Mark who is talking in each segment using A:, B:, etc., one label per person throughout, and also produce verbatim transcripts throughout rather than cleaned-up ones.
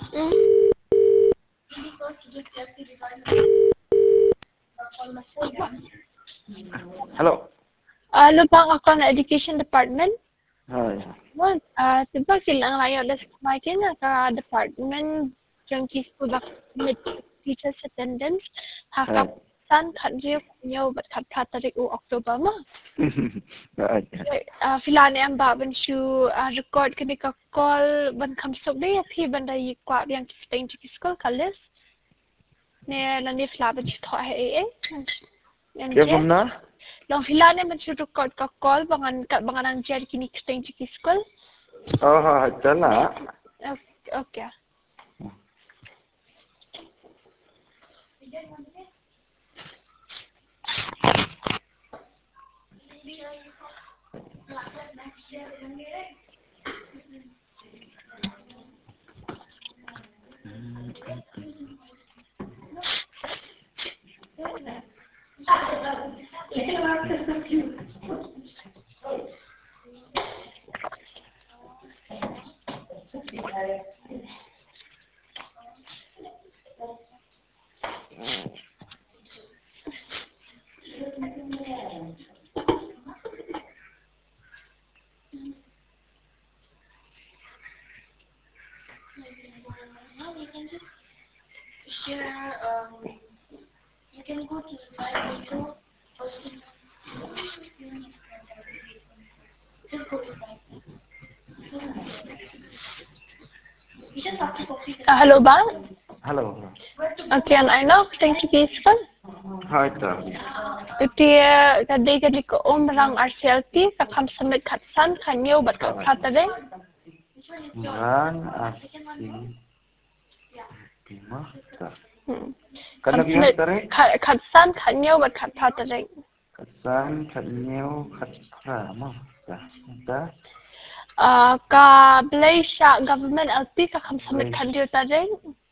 A: Hmm.
B: Hello.
A: Ano bang ako na education department?
B: Hi.
A: Well, ah, diba silang layo na sa na ka department yung kispo na med teachers attendance
B: Hi.
A: hakasan kanyo kanyo bat kapatarik u October mo.
B: Right.
A: Ah, filane ang baban shu ah, record kani ka call ban kamsok de thi banda yi kwa yang kistain chikiskol kalis ne na ni flaban shu tho ai ai.
B: Kevin na?
A: Long filane man shu record ka call bangan ka bangan ang jer kini kistain chikiskol.
B: Oh, ha, chala.
A: Okay. Now we can just share, um, you can go to the live video, just go to live. You just have to copy the... Uh, hello, ba?
B: Hello.
A: Okay, and I know, thank you, Kiskal.
B: Hi, sir.
A: Iti, kadai kadai ko umrang R C L P, kakam samit katsan, kanyo, bat kapatade.
B: Umrang asi. Pima, sir.
A: Hmm.
B: Kana biya, sir?
A: Katsan, kanyo, bat kapatade.
B: Katsan, kanyo, katra, mo, sir. Sir?
A: Uh, ka Malaysia government L P kakam samit kanyo tade.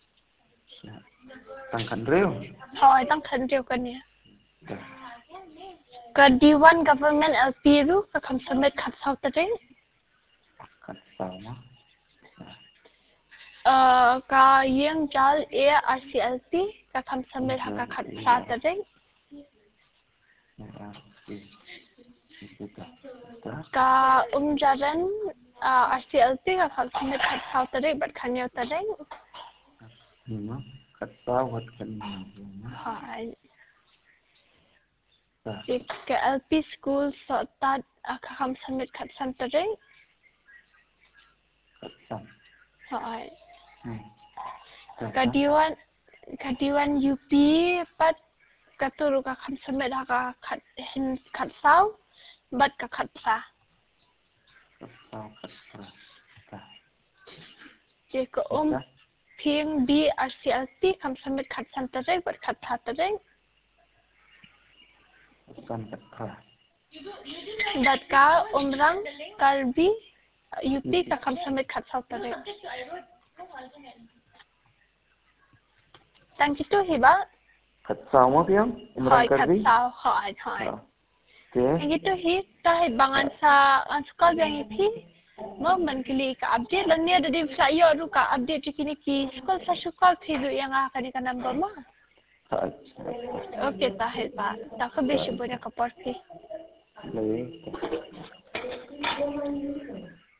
B: Tangkan real.
A: Hoy, tang kanyo kanya. Ka D one government L P ru kakam samit katsaw tade.
B: Katsaw mo.
A: Uh, ka yang jal A R C L P kakam samit haka katsa tade. Ka umjaran uh, R C L P kakam samit katsaw tade bat kanyo tade.
B: Hima, katsaw wat kanyo.
A: Hoy. Ka L P school so tad kakam samit katsan tade.
B: Katsan.
A: Hoy. Ka D one ka D one U P pat katuru kakam samit haka kat hin katsaw bat ka katsa.
B: Katsaw, katra.
A: Je ko um Ping B R C L P kam samit katsan tade bat katsa tade.
B: Katsan, katra.
A: Dat ka umrang kalbi U P ka kam samit katsaw tade. Tang itu hiba.
B: Katsaw mo biyang?
A: Hoy, katsaw. Hoy, hoy.
B: Okay.
A: Ang ito hi, kahit bangan sa ang school yang iti, mo man kili ka update lang niya dadi flyer ru ka update kini ki school sa school thidu yang akani ka number mo. Okay, tahil ba. Ta ka bishi bo na ka party.
B: Lagi.